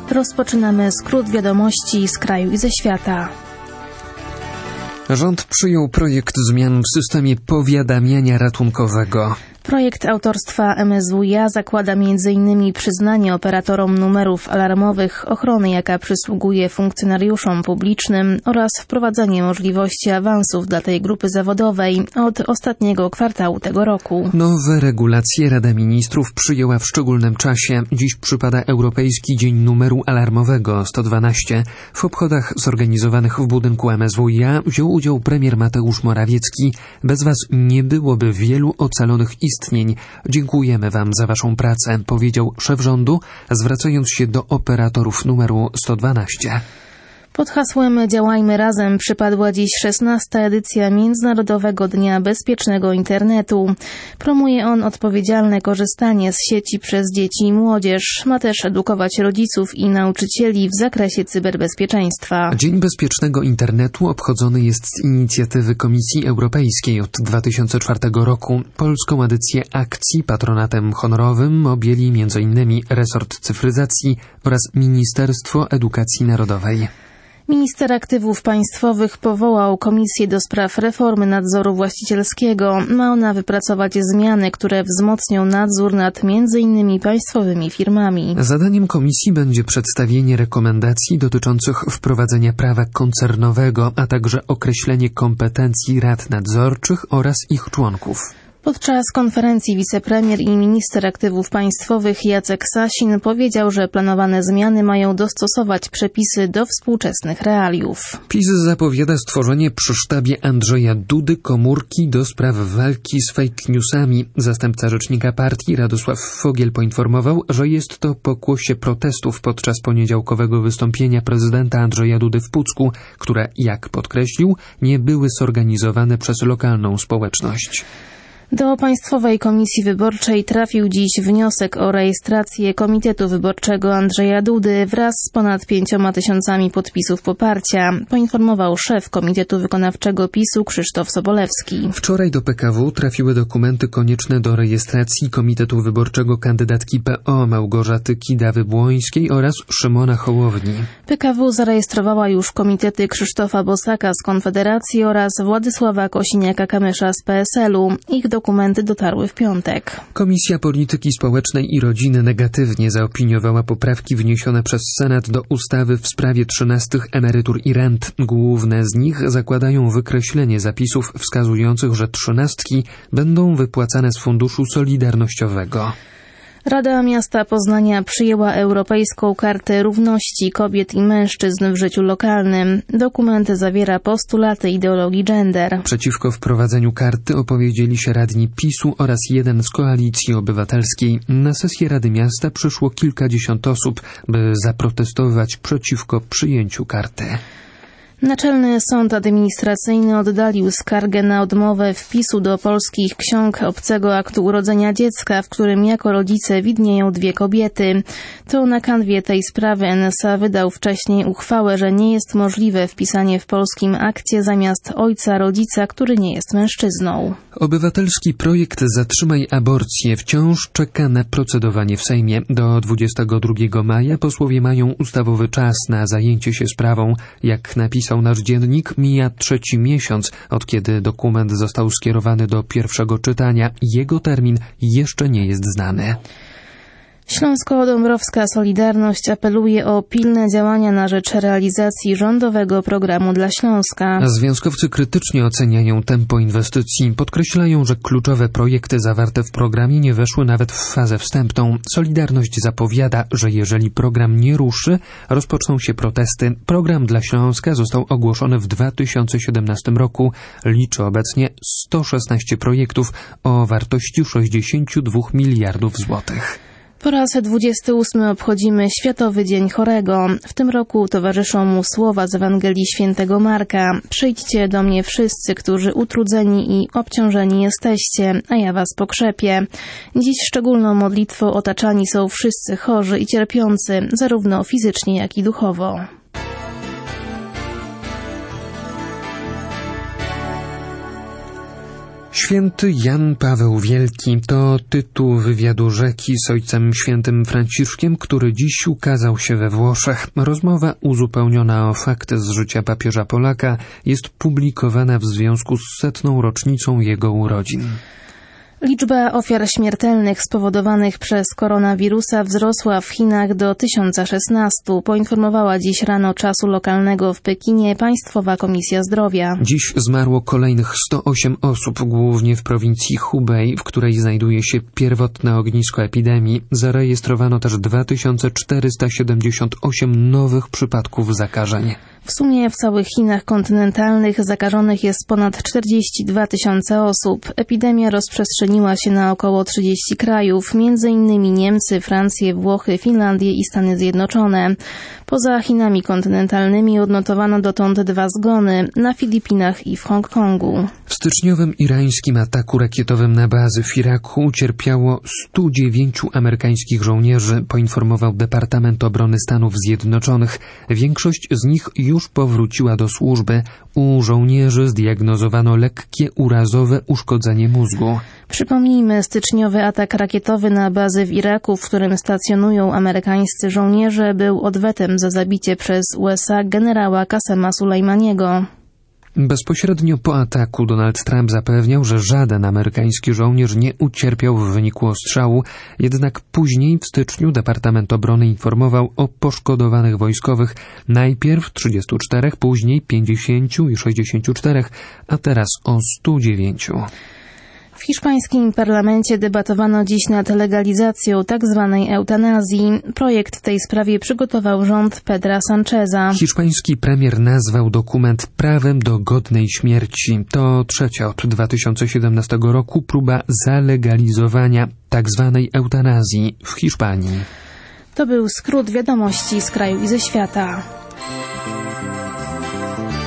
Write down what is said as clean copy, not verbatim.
Rozpoczynamy skrót wiadomości z kraju i ze świata. Rząd przyjął projekt zmian w systemie powiadamiania ratunkowego. Projekt autorstwa MSWiA zakłada m.in. przyznanie operatorom numerów alarmowych ochrony, jaka przysługuje funkcjonariuszom publicznym, oraz wprowadzenie możliwości awansów dla tej grupy zawodowej od ostatniego kwartału tego roku. Nowe regulacje Rada Ministrów przyjęła w szczególnym czasie. Dziś przypada Europejski Dzień Numeru Alarmowego 112. W obchodach zorganizowanych w budynku MSWiA wziął udział premier Mateusz Morawiecki. Bez was nie byłoby wielu ocalonych istnień. Dziękujemy wam za waszą pracę, powiedział szef rządu, zwracając się do operatorów numeru 112. Pod hasłem Działajmy Razem przypadła dziś 16. edycja Międzynarodowego Dnia Bezpiecznego Internetu. Promuje on odpowiedzialne korzystanie z sieci przez dzieci i młodzież. Ma też edukować rodziców i nauczycieli w zakresie cyberbezpieczeństwa. Dzień Bezpiecznego Internetu obchodzony jest z inicjatywy Komisji Europejskiej od 2004 roku. Polską edycję akcji patronatem honorowym objęli m.in. resort cyfryzacji oraz Ministerstwo Edukacji Narodowej. Minister Aktywów Państwowych powołał Komisję do spraw reformy nadzoru właścicielskiego. Ma ona wypracować zmiany, które wzmocnią nadzór nad m.in. państwowymi firmami. Zadaniem komisji będzie przedstawienie rekomendacji dotyczących wprowadzenia prawa koncernowego, a także określenie kompetencji rad nadzorczych oraz ich członków. Podczas konferencji wicepremier i minister aktywów państwowych Jacek Sasin powiedział, że planowane zmiany mają dostosować przepisy do współczesnych realiów. PiS zapowiada stworzenie przy sztabie Andrzeja Dudy komórki do spraw walki z fake newsami. Zastępca rzecznika partii Radosław Fogiel poinformował, że jest to pokłosie protestów podczas poniedziałkowego wystąpienia prezydenta Andrzeja Dudy w Pucku, które, jak podkreślił, nie były zorganizowane przez lokalną społeczność. Do Państwowej Komisji Wyborczej trafił dziś wniosek o rejestrację Komitetu Wyborczego Andrzeja Dudy wraz z ponad 5 tysiącami podpisów poparcia, poinformował szef Komitetu Wykonawczego PiS-u Krzysztof Sobolewski. Wczoraj do PKW trafiły dokumenty konieczne do rejestracji Komitetu Wyborczego kandydatki PO Małgorzaty Kidawy-Błońskiej oraz Szymona Hołowni. PKW zarejestrowała już komitety Krzysztofa Bosaka z Konfederacji oraz Władysława Kosiniaka-Kamysza z PSL-u. Ich dokumenty dotarły w piątek. Komisja Polityki Społecznej i Rodziny negatywnie zaopiniowała poprawki wniesione przez Senat do ustawy w sprawie 13 emerytur i rent. Główne z nich zakładają wykreślenie zapisów wskazujących, że 13 będą wypłacane z Funduszu Solidarnościowego. Rada Miasta Poznania przyjęła Europejską Kartę Równości Kobiet i Mężczyzn w życiu lokalnym. Dokument zawiera postulaty ideologii gender. Przeciwko wprowadzeniu karty opowiedzieli się radni PiS-u oraz jeden z Koalicji Obywatelskiej. Na sesję Rady Miasta przyszło kilkadziesiąt osób, by zaprotestować przeciwko przyjęciu karty. Naczelny Sąd Administracyjny oddalił skargę na odmowę wpisu do polskich ksiąg obcego aktu urodzenia dziecka, w którym jako rodzice widnieją dwie kobiety. To na kanwie tej sprawy NSA wydał wcześniej uchwałę, że nie jest możliwe wpisanie w polskim akcie zamiast ojca rodzica, który nie jest mężczyzną. Obywatelski projekt Zatrzymaj aborcję wciąż czeka na procedowanie w Sejmie. Do 22 maja posłowie mają ustawowy czas na zajęcie się sprawą. Jak napisał nasz dziennik, mija 3. miesiąc, od kiedy dokument został skierowany do pierwszego czytania. Jego termin jeszcze nie jest znany. Śląsko-Dąbrowska Solidarność apeluje o pilne działania na rzecz realizacji rządowego programu dla Śląska. Związkowcy krytycznie oceniają tempo inwestycji. Podkreślają, że kluczowe projekty zawarte w programie nie weszły nawet w fazę wstępną. Solidarność zapowiada, że jeżeli program nie ruszy, rozpoczną się protesty. Program dla Śląska został ogłoszony w 2017 roku. Liczy obecnie 116 projektów o wartości 62 miliardów złotych. Po raz 28 obchodzimy Światowy Dzień Chorego. W tym roku towarzyszą mu słowa z Ewangelii Świętego Marka. Przyjdźcie do mnie wszyscy, którzy utrudzeni i obciążeni jesteście, a ja was pokrzepię. Dziś szczególną modlitwą otaczani są wszyscy chorzy i cierpiący, zarówno fizycznie, jak i duchowo. Święty Jan Paweł Wielki to tytuł wywiadu Rzeki z ojcem świętym Franciszkiem, który dziś ukazał się we Włoszech. Rozmowa uzupełniona o fakty z życia papieża Polaka jest publikowana w związku z 100. rocznicą jego urodzin. Liczba ofiar śmiertelnych spowodowanych przez koronawirusa wzrosła w Chinach do 1016, poinformowała dziś rano czasu lokalnego w Pekinie Państwowa Komisja Zdrowia. Dziś zmarło kolejnych 108 osób, głównie w prowincji Hubei, w której znajduje się pierwotne ognisko epidemii. Zarejestrowano też 2478 nowych przypadków zakażeń. W sumie w całych Chinach kontynentalnych zakażonych jest ponad 42 tysiące osób. Epidemia rozprzestrzeniła się na około 30 krajów, m.in. Niemcy, Francję, Włochy, Finlandię i Stany Zjednoczone. Poza Chinami kontynentalnymi odnotowano dotąd 2 zgony na Filipinach i w Hongkongu. W styczniowym irańskim ataku rakietowym na bazy w Iraku ucierpiało 109 amerykańskich żołnierzy, poinformował Departament Obrony Stanów Zjednoczonych. Większość z nich już powróciła do służby. U żołnierzy zdiagnozowano lekkie urazowe uszkodzenie mózgu. Przypomnijmy, styczniowy atak rakietowy na bazy w Iraku, w którym stacjonują amerykańscy żołnierze, był odwetem za zabicie przez USA generała Qasema Sulejmaniego. Bezpośrednio po ataku Donald Trump zapewniał, że żaden amerykański żołnierz nie ucierpiał w wyniku ostrzału, jednak później w styczniu Departament Obrony informował o poszkodowanych wojskowych, najpierw 34, później 50 i 64, a teraz o 109. W hiszpańskim parlamencie debatowano dziś nad legalizacją tzw. eutanazji. Projekt w tej sprawie przygotował rząd Pedra Sancheza. Hiszpański premier nazwał dokument prawem do godnej śmierci. To trzecia od 2017 roku próba zalegalizowania tzw. eutanazji w Hiszpanii. To był skrót wiadomości z kraju i ze świata.